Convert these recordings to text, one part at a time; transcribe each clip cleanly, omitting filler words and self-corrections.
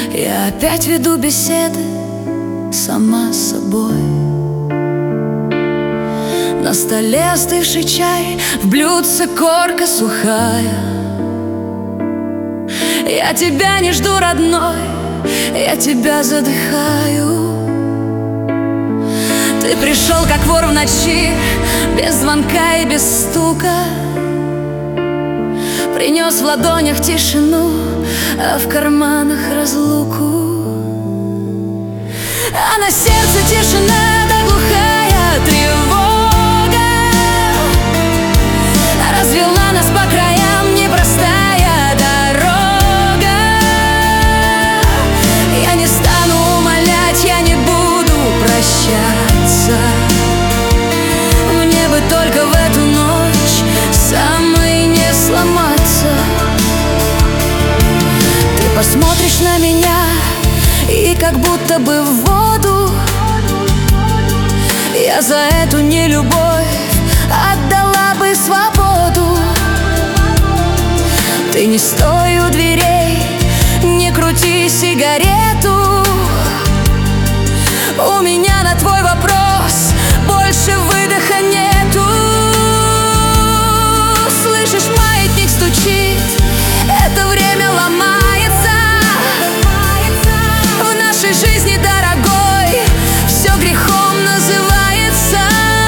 Я опять веду беседы сама с собой. На столе остывший чай, в блюдце корка сухая. Я тебя не жду, родной, я тебя задыхаю. Ты пришел, как вор в ночи, без звонка и без стука. Принес в ладонях тишину, а в карманах разлуку. А на сердце тишина да глухая тревога развела нас по краям непростая дорога. Я не стану умолять, я не буду прощаться. Мне бы только в эту ночь самой не сломаться. Ты посмотришь на меня и как будто бы в воду. Я за эту нелюбовь отдала бы свободу. Ты не стой у дверей, не крути сигарету. У меня на твой вопрос больше выдоха нету. Слышишь, маятник стучит, это время ломается. В нашей жизни, дорогой, все грехом называется.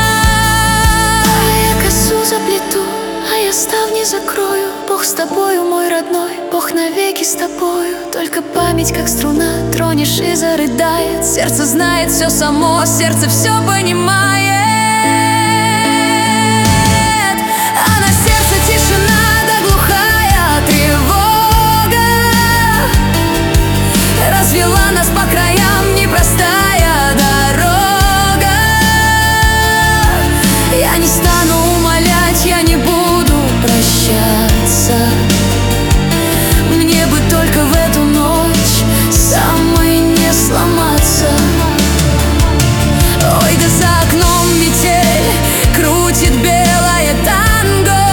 Я косу заплету, а я ставни закрою. Бог с тобою, мой родной, Бог навеки с тобою. Только память, как струна, тронешь и зарыдает. Сердце знает все само, сердце все понимает. А на сердце тишина да глухая тревога развела нас по краям непростая дорога. Я не стану умолять, я не буду прощаться. Мне бы только в эту ночь самой не сломаться. Ой, да за окном метель крутит белое танго,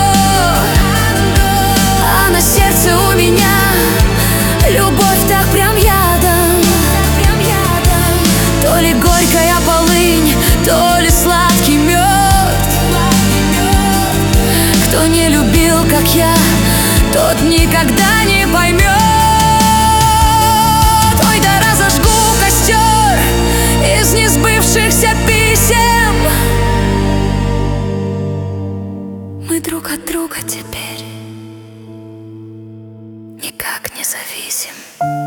а на сердце у меня любовь так прям ядом. То ли горькая полынь, то ли сладкий мед. Кто не любил, как я, тот никогда не поймет. Ой, да разожгу костер из несбывшихся писем. Мы друг от друга теперь никак не зависим.